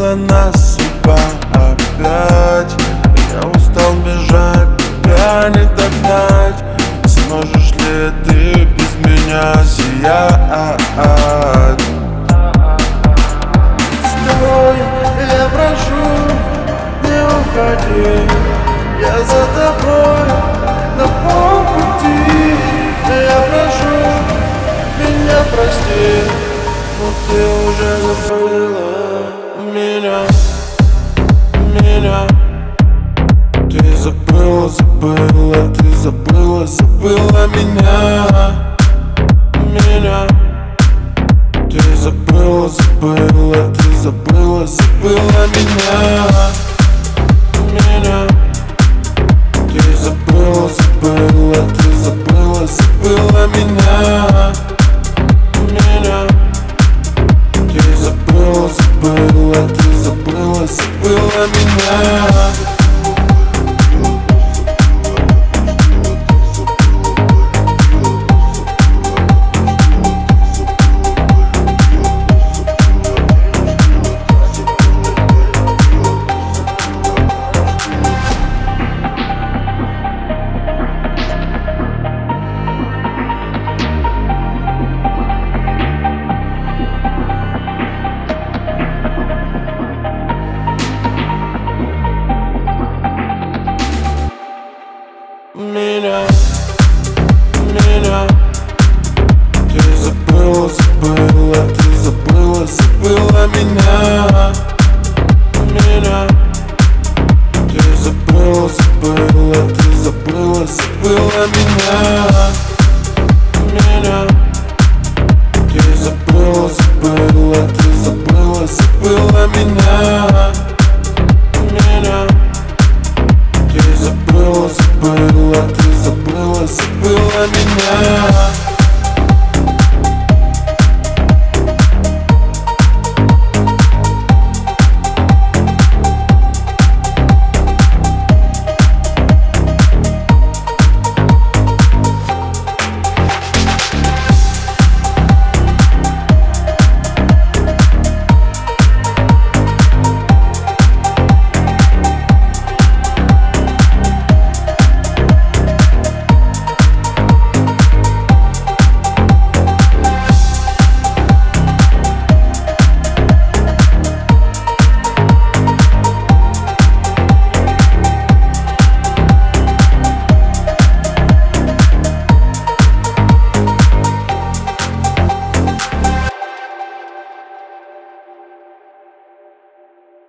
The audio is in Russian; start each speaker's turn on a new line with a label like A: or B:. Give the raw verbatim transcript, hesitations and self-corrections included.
A: Бросила нас судьба опять. Я устал бежать, тебя не догнать. Сможешь ли ты без меня сиять? Стой, я прошу, не уходи. Я за тобой на полпути. Я прошу, меня прости, но ты уже забыла меня, меня. Ты забыла, забыла, ты забыла, забыла меня, меня. Ты забыла, забыла, ты забыла, забыла меня, меня. Ты забыла, забыла, ты забыла, забыла меня, меня. Ты забыла, забыла, ты забыла, забыла меня. Меня, меня. Ты забыла, забыла, ты забыла, забыла меня, меня. Ты забыла, забыла, ты забыла, забыла меня, меня.